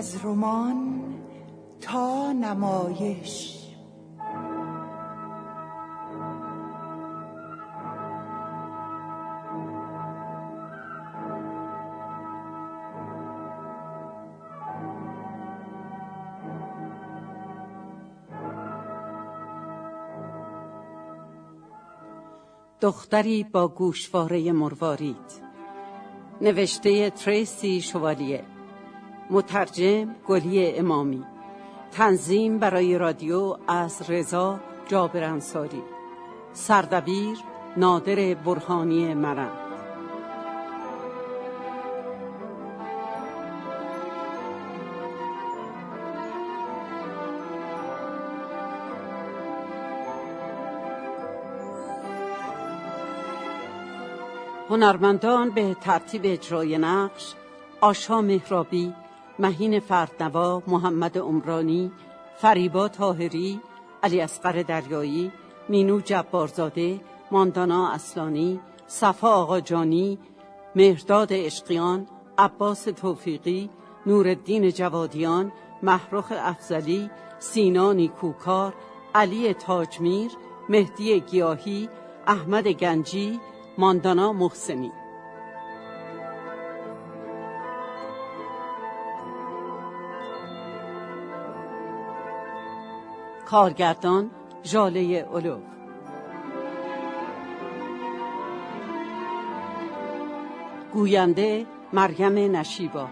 از رمان تا نمایش. دختری با گوشواره مروارید، نوشته تریسی شوالیه، مترجم گلی امامی، تنظیم برای رادیو از رضا جابر انصاری، سردبیر نادر برهانی مرند. هنرمندان به ترتیب اجرای نقش: آشا مهرابی، مهین فردنوا، محمد عمرانی، فریبا طاهری، علی اصغر دریایی، مینو جبارزاده، ماندانا اصلانی، صفا آقاجانی، مهرداد عشقیان، عباس توفیقی، نورالدین جوادیان، محروخ افضلی، سینا نیکوکار، علی تاجمیر، مهدی گیاهی، احمد گنجی، ماندانا محسنی. کارگردان ژاله اولو. گوینده مریم نشیبا.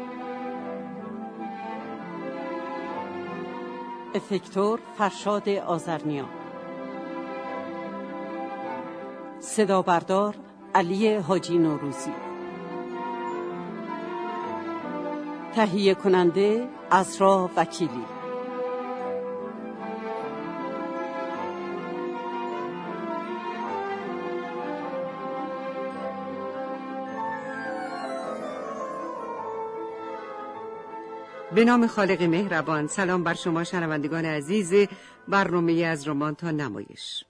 افکتور فرشاد آذرنیا. صدا بردار علی حاجی نوروزی. تهیه کننده عذرا وکیلی. به نام خالق مهربان. سلام بر شما شنوندگان عزیز برنامه از رمان تا نمایش.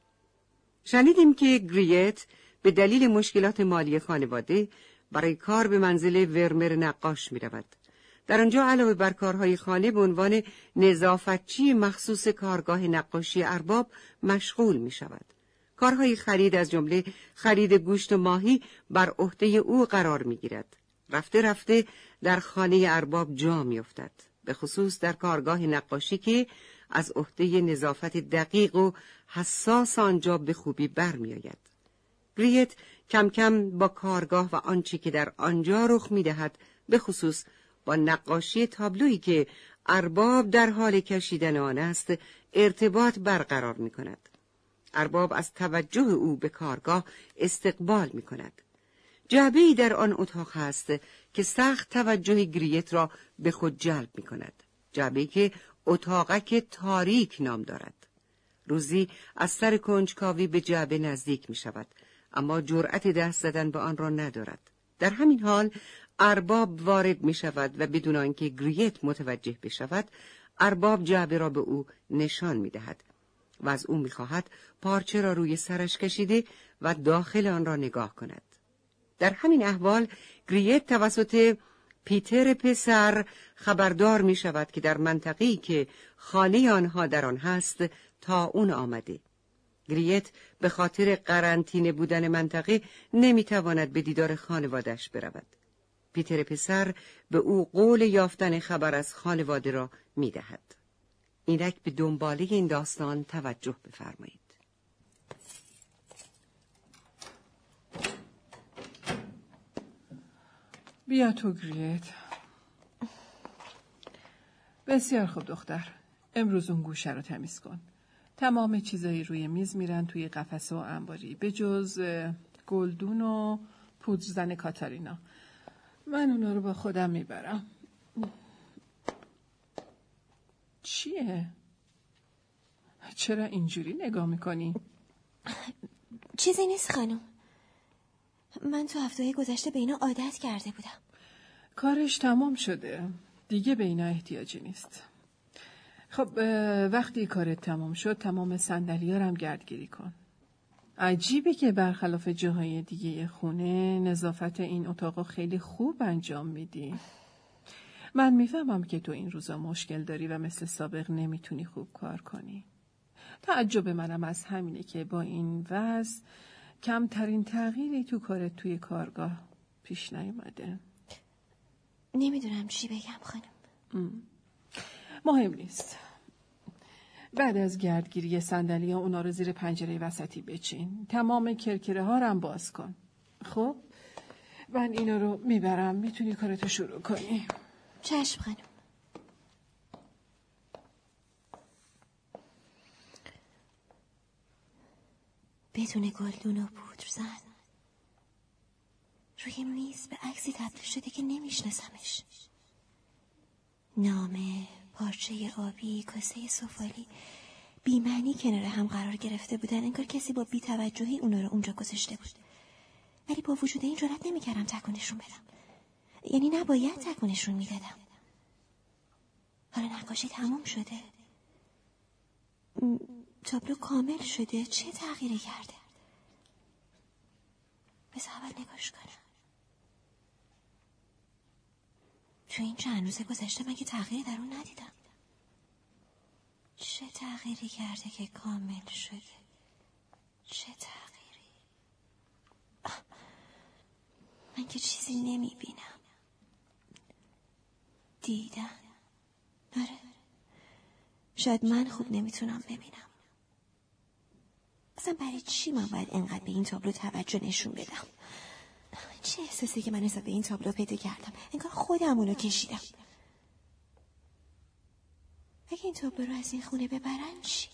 شنیدیم که گریت به دلیل مشکلات مالی خانواده برای کار به منزل ورمر نقاش می رود. در آنجا علاوه بر کارهای خانه به عنوان نظافتچی مخصوص کارگاه نقاشی ارباب مشغول می شود. کارهای خرید از جمله خرید گوشت ماهی بر عهده او قرار می گیرد. رفته رفته در خانه ارباب جا می افتد، به خصوص در کارگاه نقاشی که از عهده نظافت دقیق و حساس آنجا به خوبی برمی آید. گریت کم کم با کارگاه و آنچه که در آنجا رخ می دهد، به خصوص با نقاشی تابلویی که ارباب در حال کشیدن آن است، ارتباط برقرار می کند. ارباب از توجه او به کارگاه استقبال می کند. جعبه‌ای در آن اتاق هست که سخت توجه گریت را به خود جلب می کند. جعبه‌ای که اتاقک تاریک نام دارد. روزی از سر کنجکاوی به جعبه نزدیک می شود، اما جرأت دست زدن به آن را ندارد. در همین حال ارباب وارد می شود و بدون آنکه گریت متوجه بشود، ارباب جعبه را به او نشان می دهد و از او می خواهد پارچه را روی سرش کشیده و داخل آن را نگاه کند. در همین احوال گریت توسط پیتر پسر خبردار می شود که در منطقه‌ای که خانه آنها در آن هست طاعون آمده. گریت به خاطر قرنطینه بودن منطقه نمی تواند به دیدار خانوادش برود. پیتر پسر به او قول یافتن خبر از خانواده را می دهد. اینک به دنباله این داستان توجه بفرمایید. بیا تو گریت. بسیار خوب دختر، امروز اون گوشه رو تمیز کن. تمام چیزایی روی میز میرن توی قفسه و انباری به جز گلدون و پودرزن کاتارینا. من اونا رو با خودم میبرم. چیه؟ چرا اینجوری نگاه میکنی؟ چیزی نیست خانم. من تو هفته‌های گذشته به اینا عادت کرده بودم. کارش تمام شده، دیگه به اینا احتیاجی نیست. خب وقتی کارت تمام شد تمام صندلی‌ها رو هم گردگیری کن. عجیبه که برخلاف جاهای دیگه خونه نظافت این اتاق خیلی خوب انجام میدی. من میفهمم که تو این روزا مشکل داری و مثل سابق نمیتونی خوب کار کنی. تعجب منم از همینه که با این وضع کمترین تغییری تو کارت توی کارگاه پیش نیومده. نمیدونم چی بگم خانم. مهم نیست. بعد از گردگیری صندلی ها اونا رو زیر پنجره وسطی بچین. تمام کرکره ها رو هم باز کن. خب من اینا رو میبرم، میتونی کارتو شروع کنی. چشم خانم. بدون گلدون و پودر زن روی میز به عکسی تبدیل شده که نمیشناسمش. نامه، پارچه آبی، کاسه سفالی بی‌معنی کنار هم قرار گرفته بودن، انگار کسی با بی‌توجهی اونا رو اونجا گذاشته بود. ولی با وجود این جرئت نمی‌کردم تکونشون بدم. یعنی نباید تکونشون میدادم. حالا نقاشی تموم شده. تابلو کامل شده. چه تغییری کرده؟ بذار اول نگاش کنم. تو این چند روز گذشته من که تغییری در اون ندیدم. چه تغییری کرده که کامل شده؟ چه تغییری؟ من که چیزی نمیبینم. دیدن. آره. شاید من خوب نمیتونم ببینم. اصلا برای چی من باید انقدر به این تابلو توجه نشون بدم؟ چه احساسی که من نسبت به این تابلو پیدا کردم؟ انگار خودم اونو کشیدم. اگه این تابلو رو از این خونه ببرن چی؟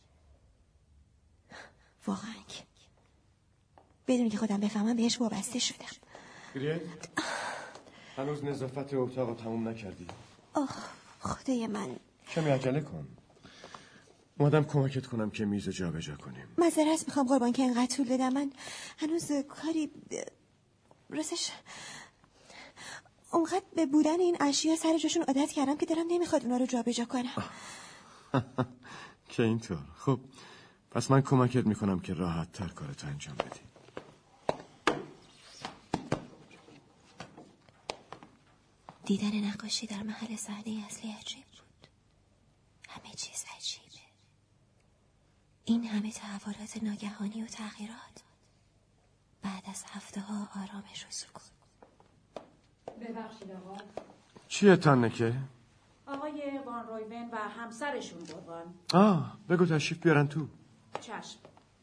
واقعا بدون که خودم بفهمم بهش وابسته شدم. گریت هنوز نظافت اتاق تموم نکردی؟ خدای من. کمی عجله کن. اومدم کمکت کنم که میز جابجا کنیم. معذرت میخوام قربان که اینقدر طول بدم. من هنوز کاری راستش اونقدر به بودن این اشیا سر جاشون عادت کردم که دلم نمیخواد اونا رو جابجا کنم. که اینطور. خب پس من کمکت میکنم که راحت تر کارتو انجام بدی. دیدن نقاشی در محل صحنه اصلی عجیب بود. همه چیز عجیبه. این همه تحولات ناگهانی و تغییرات بعد از هفته‌ها آرامش و سکوت. ببخشید آقا. چیه تانکه؟ آقای وان رویون و همسرشون قربان. بگو تشریف بیارن تو. چشم.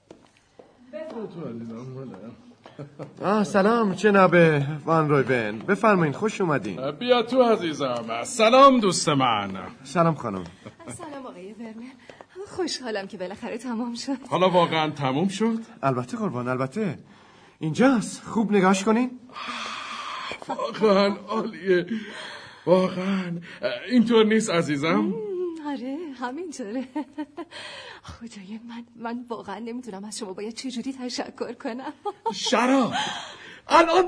سلام جناب وان رویون. بفرمایید خوش اومدین. بیا تو عزیزم. سلام دوست من. سلام خانم. سلام آقای ورنر. خوشحالم که بالاخره تمام شد. حالا واقعا تموم شد؟ البته قربان البته. اینجاست. خوب نگاش کنین. واقعا عالیه. واقعا اینطور نیست عزیزم؟ آره همینطوره. خدای من واقعا نمیدونم از شما باید چجوری تشکر کنم. شراب الان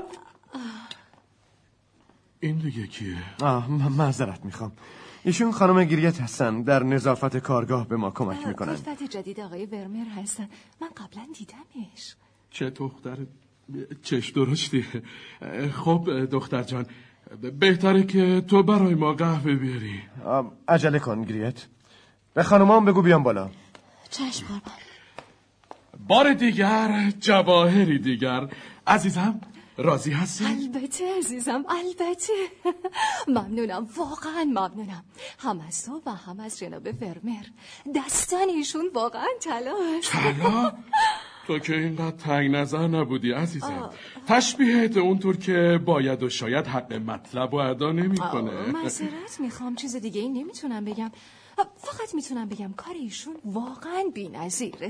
این دیگه کیه؟ معذرت میخوام. ایشون خانم گریت هستن، در نظافت کارگاه به ما کمک میکنن. دختر جدید آقای ورمر هستن. من قبلا دیدمش. چه دختر چش درشتی. خب دختر جان بهتره که تو برای ما قهوه بیاری. عجله کن گریت. به خانومان بگو بیان بالا. چشم قربان. بار دیگر جواهری دیگر. عزیزم راضی هستی؟ البته عزیزم البته. ممنونم واقعا ممنونم. هم از تو و هم از جناب ورمر. دستان ایشون واقعا طلاست. طلا؟ تو که اینقدر تنگ نظر نبودی عزیزم. تشبیهت اونطور که باید و شاید حق مطلب و ادا نمی کنه. معذرت میخوام چیز دیگه ای نمیتونم بگم. فقط میتونم بگم کار ایشون واقعا بی‌نظیره.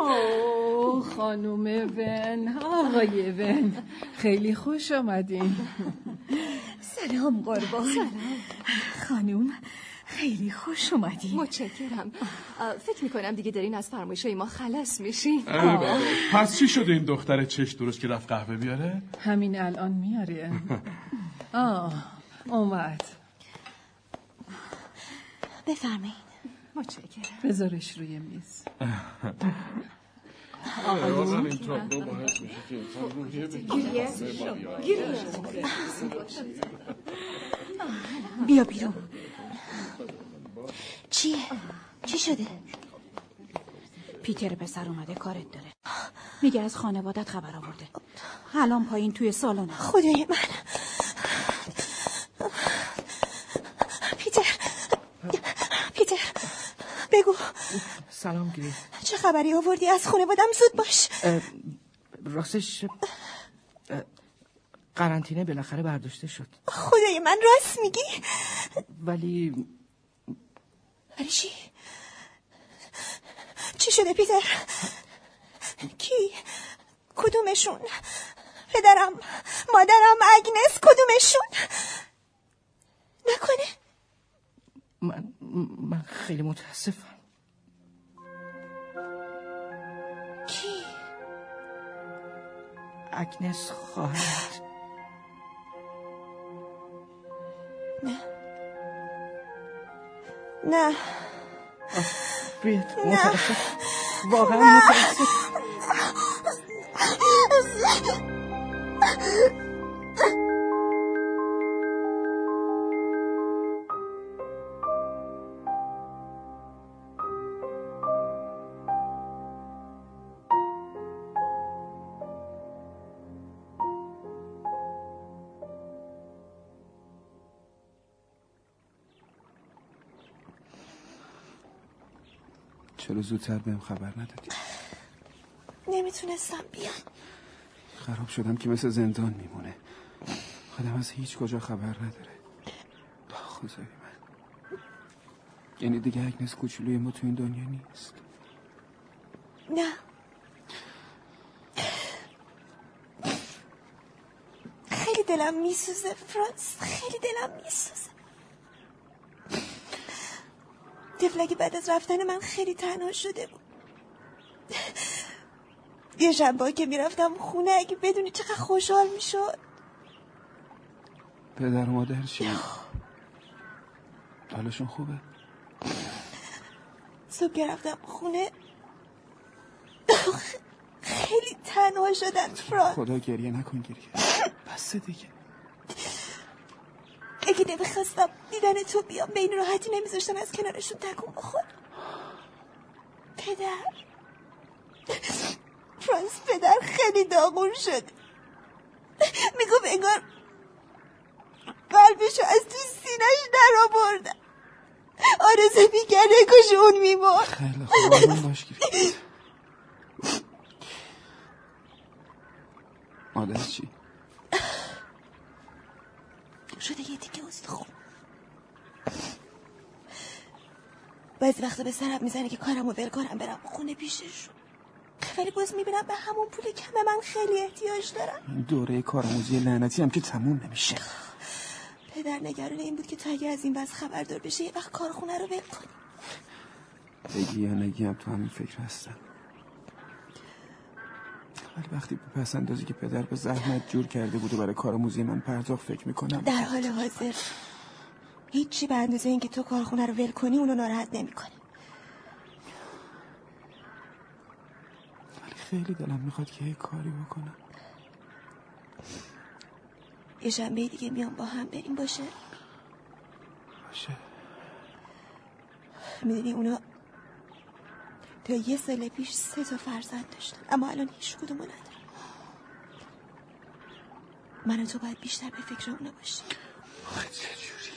خانم ون، آقای ون، خیلی خوش آمدین. سلام قربان. سلام خانم، خیلی خوش اومدین. متشکرم. فکر میکنم دیگه دارین از فرمایشای ما خلاص میشین. پس چی شده این دختر چش درست که رفت قهوه بیاره؟ همین الان میاره. اومد. بفرمایید. متشکرم. بذارش روی میز. بیا بیرون. چیه؟ چی شده؟ پیتر پسر اومده کارت داره. میگه از خانوادت خبر آورده. الان پایین توی سالن. خدای من. پیتر بگو. سلام گری. چه خبری آوردی از خانوادم؟ زود باش. راستش قرنطینه بالاخره برداشته شد. خدای من راست میگی؟ ولی چی؟ چی شده پیتر؟ کی؟ کدومشون؟ پدرم، مادرم، اگنس، کدومشون؟ نکنه من خیلی متاسفم. کی؟ اگنس خواهرت. نه بیت متاسف. واقعا متاسف. چرا زودتر بهم خبر ندادی؟ نمیتونستم بیام. خراب شدم که مثل زندان میمونه. خودم از هیچ کجا خبر نداره. خدای من. یعنی دیگه اگنس کوچولوی ما تو این دنیا نیست. نه خیلی دلم میسوزه فرانس، خیلی دلم میسوزه. طفلکی بعد از رفتن من خیلی تنها شده بود. یه شنبه که میرفتم خونه اگه بدونی چقدر خوشحال میشد. پدر و مادر چی؟ حالشون خوبه؟ صبح که رفتم خونه خیلی تنها شدن فرانس. خدا گریه نکن گریه. بس دیگه. اگه نمیخواستم دیدن تو بیام به این راحتی نمیذاشتم از کنارشون تکون بخور. پدر فرانس، پدر خیلی داغون شد. میگم انگار قلبشو از تو سینه‌اش در آوردن. آرزو میگرده کاش اون میمرد. خیلی خوب آروم باش گریه. مادر چی؟ شده یه دیگه استخون. بعضی وقتا به سرم میزنه که کارمو ول کنم برم خونه پیششون، ولی باز میبینم به همون پول کم من خیلی احتیاج دارم. این دوره کارآموزی لعنتی هم که تموم نمیشه. پدر نگران این بود که تا اگه از این وضع خبردار بشه یه وقت کارخونه رو ول کنی. بگی یا نگی هم تو همین فکر هستم. ولی وقتی به پس اندازی که پدر به زحمت جور کرده بود و برای کارآموزی من پرداخت فکر میکنم، در حال حاضر هیچی به اندازه این که تو کارخونه رو ول کنی اونو ناراحت نمیکنه. ولی خیلی دلم میخواد که یه کاری بکنم. یه شنبه دیگه میام با هم بریم باشه؟ باشه. میدونی اونا تا یه سال پیش 3 فرزند داشتن، اما الان هیچ کدومو ندارن. من و تو باید بیشتر به فکر اونا باشیم. چجوری؟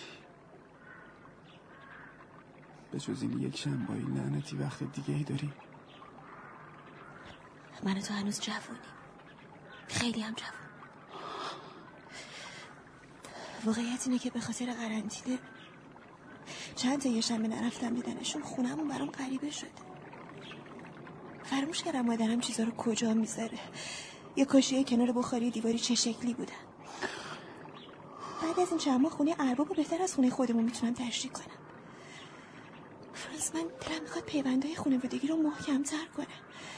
به جز این یک شنبه‌ای لعنتی وقت دیگه ای داری؟ من و تو هنوز جوونیم، خیلی هم جوون. واقعیت اینه که به خاطر قرنطینه چند تا یه شنبه نرفتم دیدنشون. خونمون برام غریبه شده. فراموش کردم مادرم چیزا رو کجا میذاره. یه کاشیه کنار بخاری دیواری چه شکلی بودن. بعد از این چند ماه خونه اربابو بهتر از خونه خودمون میتونم تشریح کنم. فرانس، من دلم میخواد پیوندهای خانوادگی رو محکم‌تر کنم.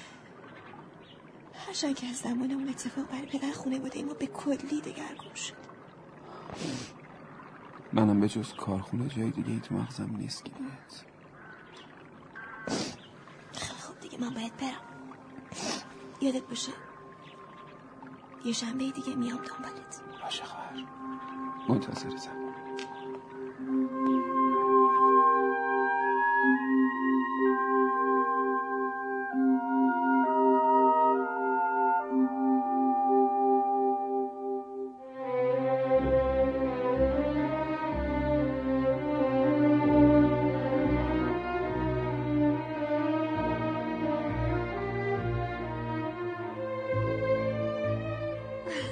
هرچند که از زمان اون اتفاق برای پدر خانواده ما به کلی دگرگون شد. منم به جز کارخونه جای دیگه ای تو مغزم نیست که خب دیگه من باید برم. یادت باشه یه شنبه دیگه میام دنبالت. باشه خواهر، منتظرتم.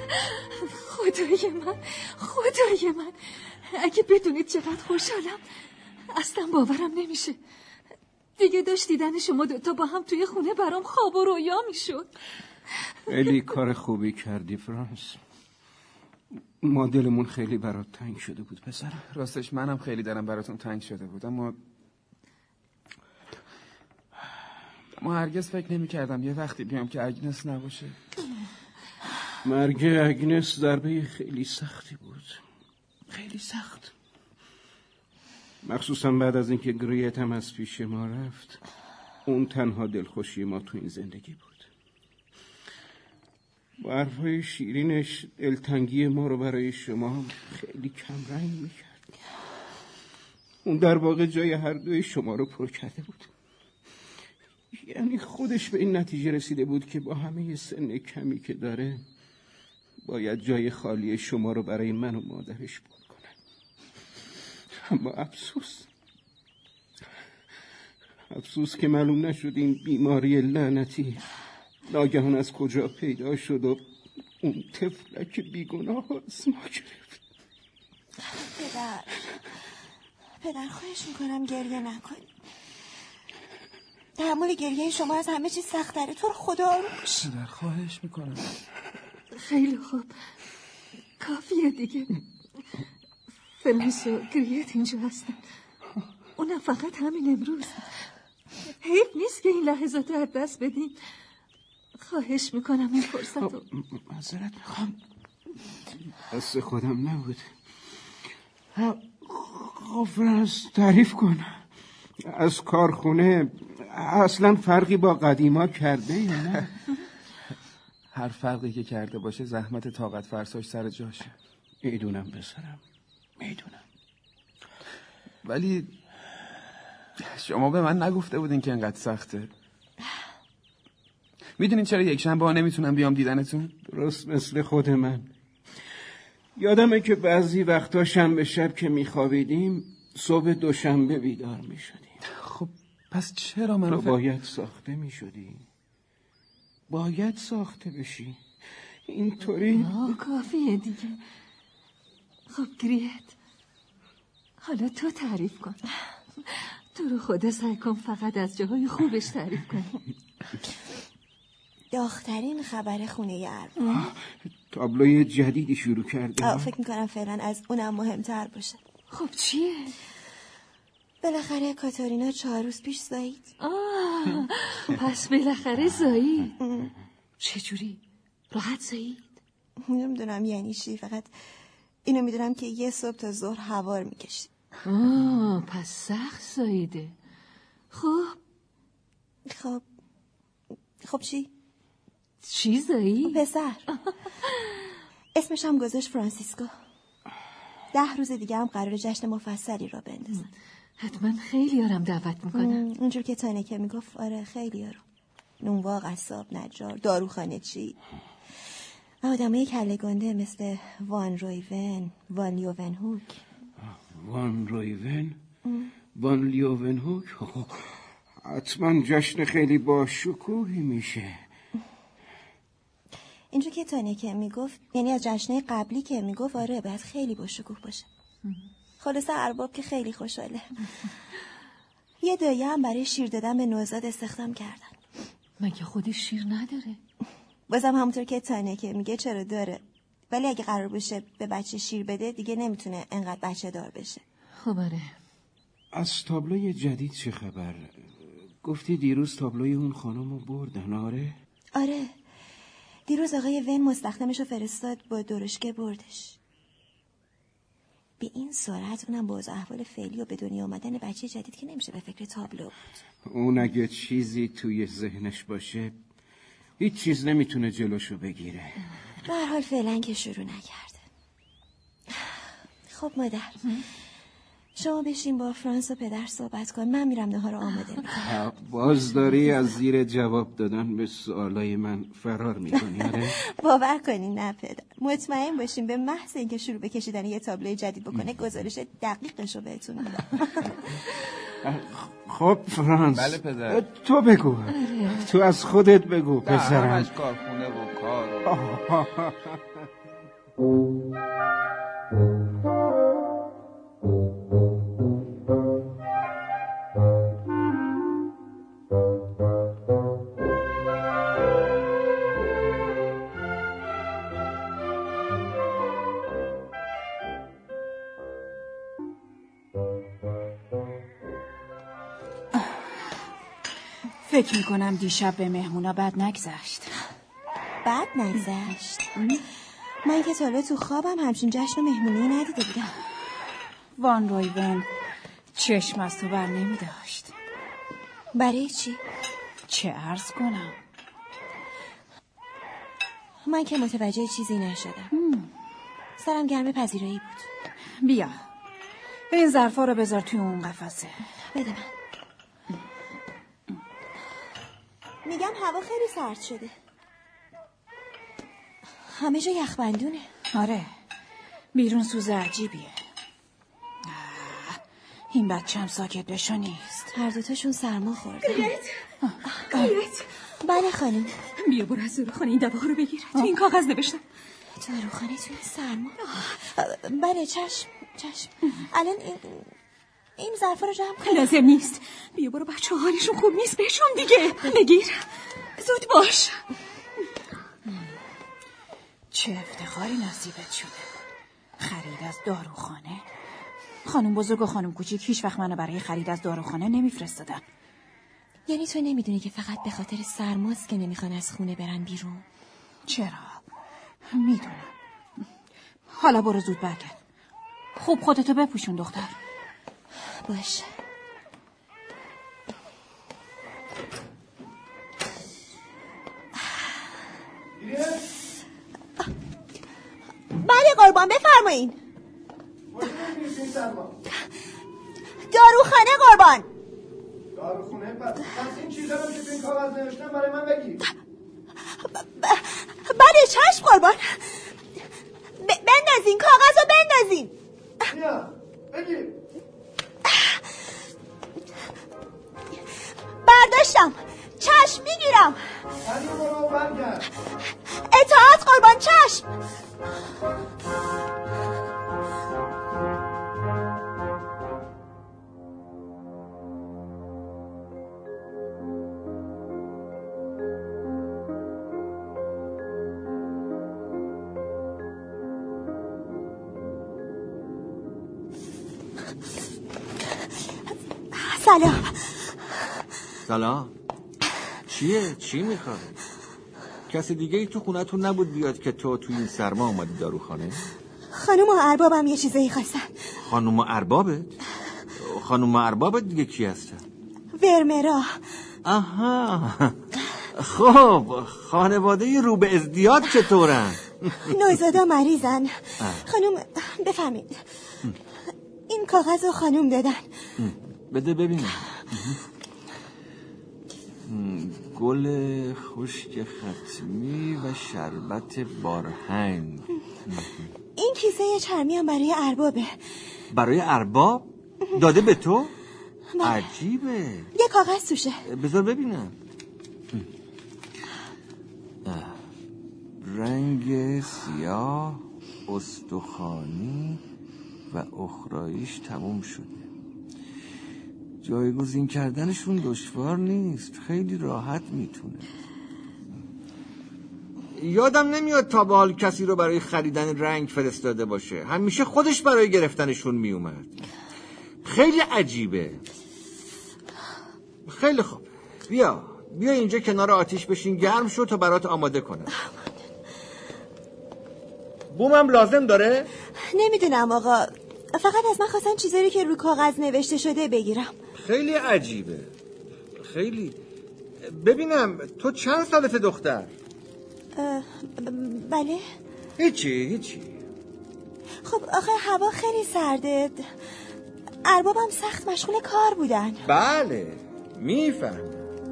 خدای من اگه بدونید چقدر خوشحالم. اصلا باورم نمیشه. دیگه داشت دیدن شما دوتا با هم توی خونه برام خواب و رویا میشد. خیلی کار خوبی کردی فرانس. ما دلمون خیلی برات تنگ شده بود پسرم. راستش منم خیلی دلم براتون تنگ شده بود، اما هرگز فکر نمی کردم یه وقتی بیام که اگنس نباشه. مرگ اگنس ضربه خیلی سختی بود، خیلی سخت، مخصوصا بعد از اینکه گریت هم از پیش ما رفت. اون تنها دلخوشی ما تو این زندگی بود. با حرفای شیرینش دلتنگی ما رو برای شما خیلی کم رنگ میکرد. اون در واقع جای هر دوی شما رو پر کرده بود. یعنی خودش به این نتیجه رسیده بود که با همه سن کمی که داره باید جای خالی شما رو برای من و مادرش پر کنه. اما افسوس که معلوم نشد این بیماری لعنتی ناگهان از کجا پیدا شد و اون طفلک بیگناه از ما گرفت. پدر خواهش میکنم گریه نکن. تحمل گریه شما از همه چیز سخت‌تره. تو رو خدا آروم باش. پدر خواهش میکنم. خیلی خوب، کافیه دیگه. فرانس و گریت اینجا هستن، اونم فقط همین امروز. حیف نیست که این لحظات رو از دست بدیم. خواهش میکنم این فرصت رو. معذرت میخوام، دست خودم نبود. فرانس تعریف کن، از کارخونه اصلا فرقی با قدیما کرده یا نه؟ هر فرقی که کرده باشه زحمت طاقت فرساش سر جاشه. میدونم پسرم، میدونم. ولی شما به من نگفته بودین که اینقدر سخته. میدونین چرا یک شنبه ها نمیتونم بیام دیدنتون؟ درست مثل خود من. یادمه که بعضی وقتا شنبه شب که میخوابیدیم صبح دوشنبه بیدار میشدیم. خب پس چرا منو باید ساخته میشدی، باید ساخته بشی اینطوری. کافیه دیگه. خب گریت، حالا تو تعریف کن. تو رو خدا سعی کن فقط از جاهای خوبش تعریف کن. داغ‌ترین خبر خونه ارباب. تابلوی جدیدی شروع کرده. فکر میکنم فعلا از اونم مهمتر باشه. خب چیه؟ بالاخره کاتارینا 4 روز پیش زایید. پس بالاخره زایید. چجوری؟ راحت زایید؟ نمیدونم یعنی چی، فقط اینو میدونم که یه صبح تا ظهر هوار میکشید. پس سخت زاییده. خب چی؟ چی زایی؟ پسر. اسمش هم گذاشت فرانسیسکو. 10 روز دیگه هم قرار جشن مفصلی را بندازن. حتما خیلی یارم دعوت میکنن. اونجور که تانکه میگفت آره خیلی یارم. نونوا، قصاب، نجار، داروخانه چی. آدمای کله گنده مثل وان رویون، وان لیوونهوک. وان رویون؟ وان لیوونهوک؟ حتما جشن خیلی با شکوهی میشه. اینجور که تانکه میگفت، یعنی از جشنه قبلی که میگفت آره باید خیلی با شکوه باشه. خلاصه ارباب که خیلی خوشحاله. یه دایه هم برای شیر دادن به نوزاد استخدام کردن. مگه خودش شیر نداره؟ بازم همونطور که تانکه میگه چرا داره، ولی اگه قرار باشه به بچه شیر بده دیگه نمیتونه انقدر بچه دار بشه. خب آره. از تابلوی جدید چه خبر؟ گفتی دیروز تابلوی اون خانمو بردن. آره دیروز آقای ون مستخدمشو فرستاد با درشکه بردش. به این سرعت، اونم با احوال فعلی و به دنیا آمدن بچه جدید که نمیشه به فکر تابلو بود. اون اگه چیزی توی ذهنش باشه هیچ چیز نمیتونه جلوشو بگیره. به هر حال فعلا که شروع نکرده. خب مادر، شما بشین با فرانس و پدر صحبت کن، من میرم نهار رو آماده میکنم. باز داری از زیر جواب دادن به سوالای من فرار میکنی؟ باور کنین نه پدر، مطمئن باشین به محض اینکه شروع به کشیدن یه تابلوی جدید بکنه گزارش دقیقش رو بهتون میدم. خب فرانس. بله پدر. تو بگو. تو از خودت بگو پسرم. همش کارخونه و کار. فکر میکنم دیشب به مهمونا بد نگذشت. بد نگذشت؟ من که تا تو خوابم همچین جشن و مهمونی ندیده بودم. وان رویون چشم از تو بر نمی داشت. برای چی؟ چه عرض کنم؟ من که متوجه چیزی نشدم. سرم گرم پذیرایی بود. بیا این ظرفا رو بذار توی اون قفسه. بده من. میگم هوا خیلی سرد شده. همه جا یخبندونه. آره بیرون سوز عجیبیه. این بچه هم ساکت بشو نیست. هر دوتاشون سرما خورده. گریت. بله خانم. بیا برو از داروخانه این دواها رو بگیر. تو این کاغذ نوشتم. داروخانه توی سرما. بله چشم. الان این ظرفا رو جمع کن. لازم نیست. بیا برو، بچه ها حالشون خوب نیست، بهشون دیگه. بگیر زود باش. چه افتخاری نصیبت شده. خرید از داروخانه. خانم بزرگ و خانم کوچیک هیچ وقت منو برای خرید از داروخانه نمیفرستادن. یعنی تو نمیدونی که فقط به خاطر سرماست که نمیخوان از خونه برن بیرون؟ چرا؟ میدونم. حالا برو زود برگرد. خوب خودتو بپوشون دختر. باشه. بله قربان بفرمایین. داروخانه قربان. داروخانه پس این چیزا رو که تو این کاغذ نوشتم برای من بگیر. بله چشم قربان. بندازین کاغذ رو بندازین. بیا بگیر. برداشتم. چشم میگیرم. علی برو برگرد. اطاعت قربان چشم. سلام. چی میخوای؟ کسی دیگه ای تو خونتون نبود بیاد که تو این سرما اومدی داروخانه؟ خانم و اربابم یه چیزایی خواستن. خانم و اربابت؟ خانم و اربابت دیگه کی هستن؟ ورمرا. آها. خب خانواده رو به ازدیاد چطورن؟ نوزادا مریضن. خانم بفهمید این کاغذ رو خانم دادن. بده ببینم. گل خشک ختمی و شربت بارهنگ. این کیسه چرمی هم برای اربابه. برای ارباب؟ داده به تو؟ عجیبه. یه کاغذ توشه. بذار ببینم. رنگ سیاه، استخوانی و اخرایش تموم شده. جایگزین کردنشون دشوار نیست، خیلی راحت میتونه. یادم نمیاد تا به حال کسی رو برای خریدن رنگ فرستاده باشه. همیشه خودش برای گرفتنشون میومد. خیلی عجیبه. خیلی خوب. بیا اینجا کنار آتیش بشین، گرم شو تا برات آماده کنم. بومم لازم داره؟ نمیدونم آقا، فقط از من خواستن چیزایی که رو کاغذ نوشته شده بگیرم. خیلی عجیبه. خیلی. ببینم تو چند سالته دختر؟ بله. هیچی. خب آخه هوا خیلی سرده، اربابم سخت مشغول کار بودن. بله میفهم.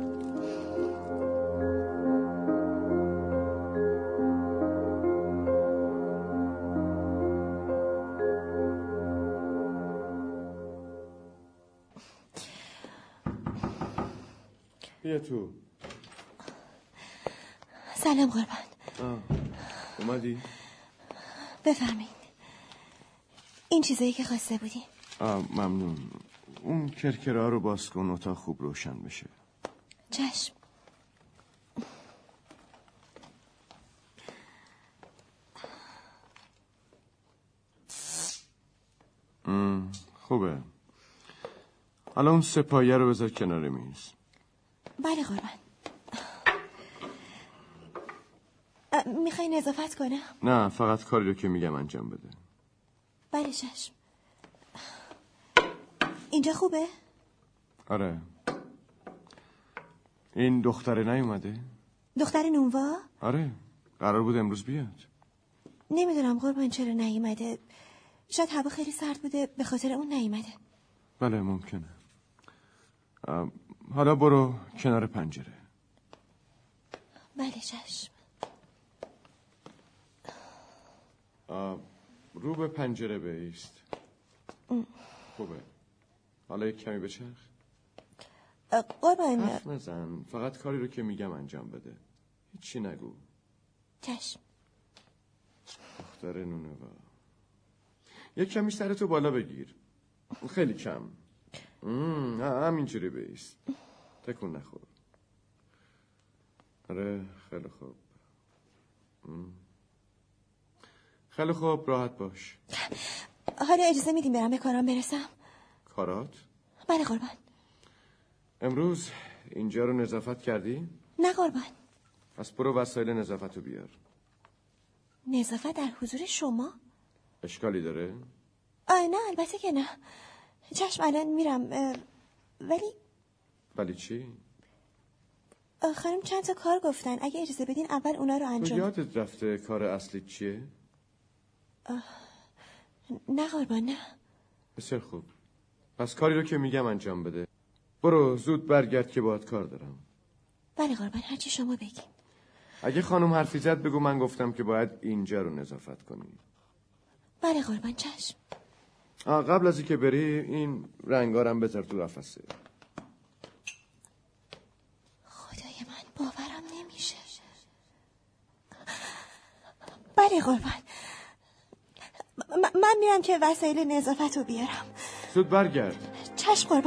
بیا تو. سلام قربان. اومدی؟ بفرمایید. این چیزایی که خواسته بودین. ممنون. اون کرکرها رو باز کن، اتاق خوب روشن بشه. چشم. خوبه. حالا اون سپایه رو بذار کنار میز. بله قربان. میخوای نظافت کنم؟ نه، فقط کاری رو که میگم انجام بده. بله چشم. اینجا خوبه؟ آره. این دختره نیومده؟ دختر نونوا؟ آره، قرار بود امروز بیاد. نمیدونم قربان چرا نیومده. شاید هوا خیلی سرد بوده به خاطر اون نیومده. بله ممکنه. حالا برو کنار پنجره. بله چشم. رو به پنجره بایست. خوبه. حالا یک کمی بچرخ. قربان حرف نزن، فقط کاری رو که میگم انجام بده. هیچی نگو. چشم. دختر نونوا. یک کمی سرتو بالا بگیر. خیلی کم. همینجوری بایست. تکون نخور. آره خیلی خوب. خیلی خوب، راحت باش. حالا اجازه میدیم برم به کارام برسم؟ کارات؟ بله قربان. امروز اینجا رو نظافت کردی؟ نه قربان. پس برو وسایل نظافت رو بیار. نظافت در حضور شما؟ اشکالی داره؟ نه البته که نه. چشم الان میرم. ولی چی؟ خانم چند تا کار گفتن، اگه اجازه بدین اول اونا رو انجام. تو یادت رفته کار اصلی چیه؟ نه قربان نه. بسیار خوب. پس کاری رو که میگم انجام بده. برو زود برگرد که باهات کار دارم. بله قربان، هرچی شما بگی. اگه خانم حرفی زد بگو من گفتم که باید اینجا رو نظافت کنی. بله قربان چشم. قبل از اینکه بری این رنگارم بذار تو قفسه. خدای من باورم نمیشه. بله قربان. من میرم که وسایل نظافت رو بیارم. زود برگرد. چشم قربان.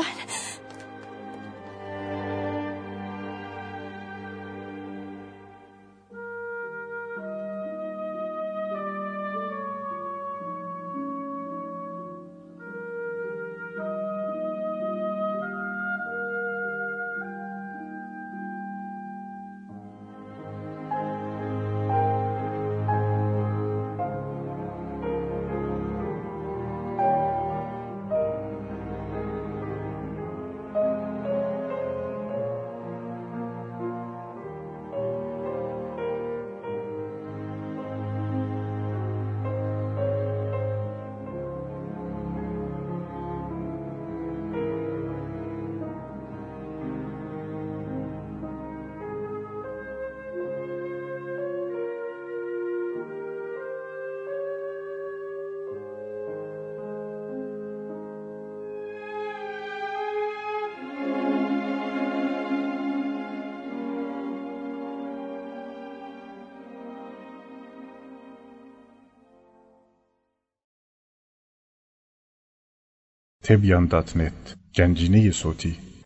تبیان.net گنجینه صوتی